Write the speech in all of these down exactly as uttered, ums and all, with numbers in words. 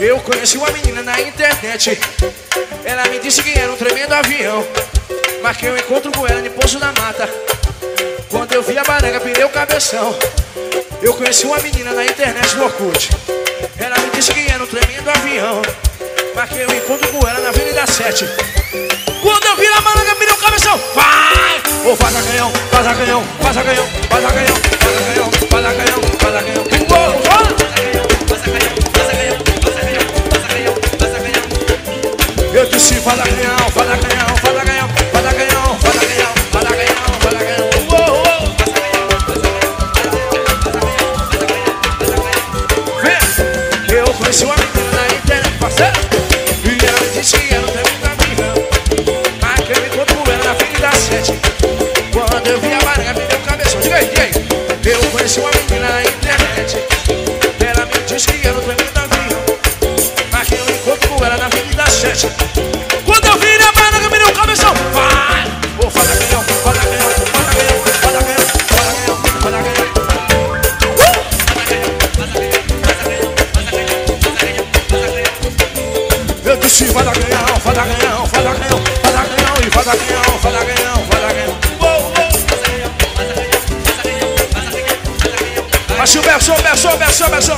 Eu conheci uma menina na internet. Ela me disse que era um tremendo avião. Marquei um encontro com ela em Poço da Mata. Quando eu vi a baranga, pirei o cabeção. Eu conheci uma menina na internet no Orkut. Ela me disse que era um tremendo avião. Marquei um encontro com ela na Avenida sete. Quando eu vi a baranga, pirei o cabeção. Vai! Ô, faz a canhão, faz a canhão, faz a canhão, faz a canhão, faz a canhão, faz a canhão, faz a canhão. Eu disse, faz a canhão, faz a canhão, faz a canhão, faz a canhão, faz a canhão, faz a canhão, faz a canhão. Vem! Eu conheci uma menina na internet, parceiro. E ela me disse que era um tremendo avião. Marquei um encontro com ela na Avenida sete. Quando eu vi a baranga, me deu o cabeção. Diga aí, diga aí. Eu conheci uma menina na internet. Ela me disse que era um tremendo avião. Marquei um encontro com ela na Avenida sete. Quando eu vi a baranga, me deu o cabeção. Vai! Vou fazer a canhão, fazer a canhão, fazer a canhão, fazer a canhão, fazer a canhão, fazer a canhão. Eu disse, faz a canhão, faz a canhão, faz a canhão, faz a canhão, e faz a canhão, faz a canhão, faz a canhão. Mas o versão, versão, versão, versão.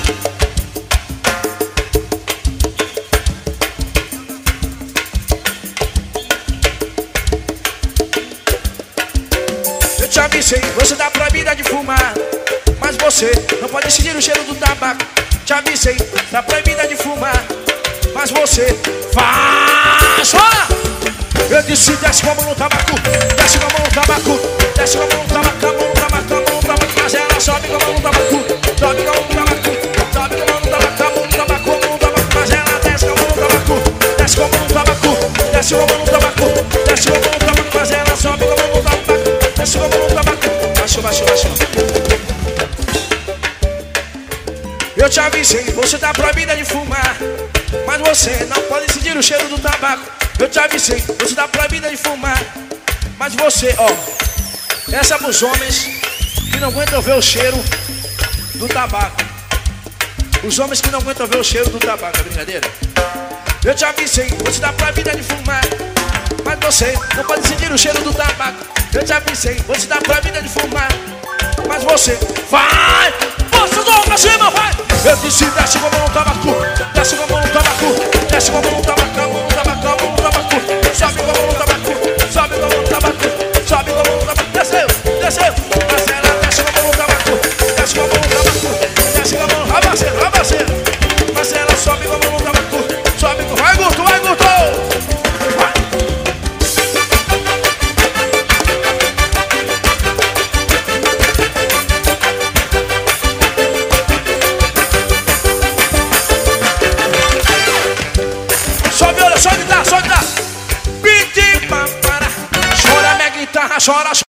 Eu te avisei, você tá proibida de fumar, mas você não pode sentir o cheiro do tabaco. Te avisei, tá proibida de fumar, mas você faz. Olha! Eu disse, desce com a mão no tabaco, desce com a mão no tabaco, desce com a mão no tabaco, a mão no tabaco, a mão no tabaco, mas ela sobe com a mão no tabaco, sobe com a mão no tabaco, sobe com a mão no tabaco, a mão no tabaco, a mão no tabaco, mas ela desce com a mão no tabaco, desce com a mão no tabaco, desce com a mão no tabaco, desce com a mão no tabaco, mas ela sobe com a mão no tabaco, desce com a mão no tabaco, baixo, baixo, baixo. Eu te avisei, você tá proibida de fumar, mas você não pode sentir o cheiro do tabaco. Eu te avisei, você tá proibida de fumar, mas você, ó, essa é pros homens que não aguentam ver o cheiro do tabaco. Os homens que não aguentam ver o cheiro do tabaco, é brincadeira? Eu te avisei, você tá proibida de fumar, mas você não pode sentir o cheiro do tabaco. Eu te avisei, você tá proibida de fumar, mas você vai! Força do pra cima, vai! Eu disse, desce com a mão no tabaco, desce com a mão no tabaco, desce com a mão no tabaco, a mão no tabaco, a mão no tabaco, sobe com a mão no tabaco, sobe com a mão no tabaco, sobe com a mão no tabaco, desceu, desceu, mas ela desce com a mão no tabaco, desce com a mão no tabaco, desce com a mão, rabaceiro, rabaceiro, mas ela sobe com a mão no tabaco, sobe com, vai Guto, vai Guto, vai! Sobe, olha, sobe, dá, sobe, dá. Piti, papara. Chora minha guitarra, chora, chora.